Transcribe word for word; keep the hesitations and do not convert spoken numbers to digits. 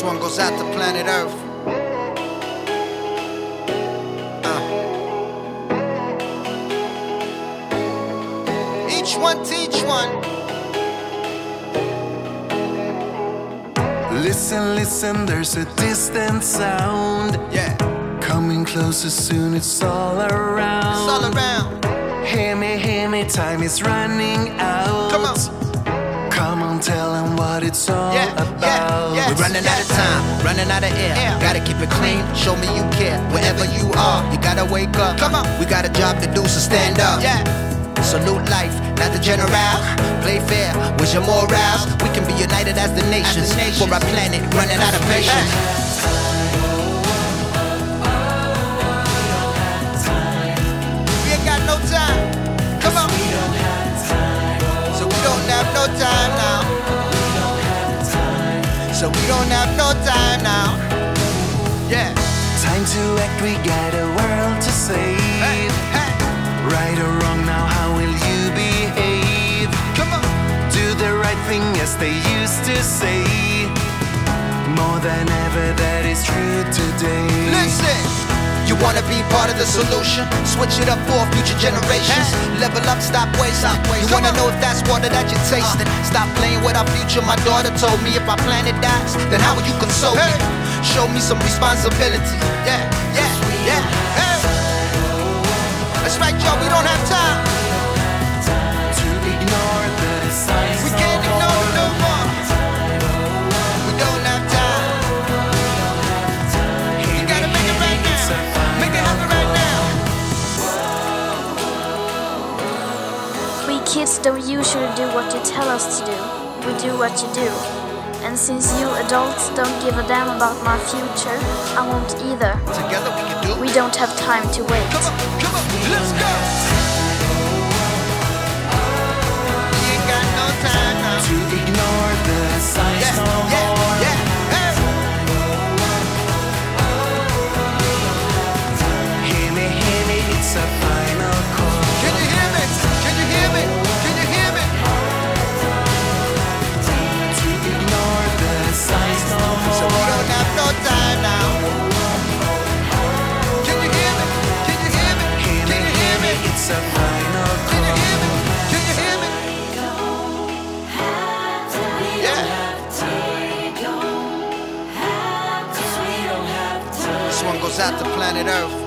one goes out to planet Earth. Uh. Each one teach one. Listen, listen, there's a distant sound. Yeah. Coming closer soon, it's all around. It's all around. Hear me, hear me, time is running out. Come on. Come on, tell them what it's all Yeah, about. yeah, yeah. We're running out of time, running out of air. Yeah. Gotta keep it clean, show me you care. Wherever you are, you gotta wake up. Come on. We got a job to do, so stand up. Yeah. Salute life, not the general. Play fair, with your morals. We can be united as the nations, As the nations. for our planet, running out of patience. We ain't got no time. Come on. So we don't have no time now. So we don't have no time now. Yeah. Time to act, we got a world to save. Hey, hey. Right or wrong, now how will you behave? Come on. Do the right thing as they used to say. More than ever, that is true today. Listen. You wanna be part of the solution? Switch it up for future generations. Level up, stop wasting. You wanna know if that's water that you're tasting? Stop playing with our future. My daughter told me if our planet dies, then how will you console me? Show me some responsibility. Yeah, yeah, yeah. Hey. That's right, y'all. We don't have time. To ignore the signs We no can't ignore it no more. more. We don't have time. Hey, You gotta make it right it's a now. Make it happen right now. We kids don't usually do what you tell us to do. We do what you do. And since you adults don't give a damn about my future, I won't either. Together we can do We don't have time to wait. Come on, come on. Let's go. We ain't got no time now. To ignore the signs Yeah, no yeah, more. yeah. Hey. Hear me, hear me, it's a final call. Can you hear me? Can you hear me? Can you hear me? To ignore the signs no So we more. don't have no time now. Can you hear me? Can you hear me? Hear Can me, you hear hear me, me? it's a final Can you call. hear me? Can you hear me? Yeah. This one goes out to planet Earth.